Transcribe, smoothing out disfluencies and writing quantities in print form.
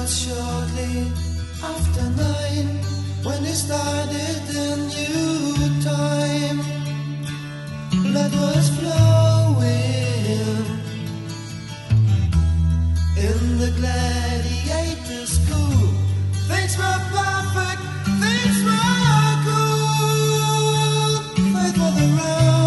was shortly after 9 when he started a new time. Blood was flowing in the gladiator school. Things were perfect, things were cool. Faith for the round.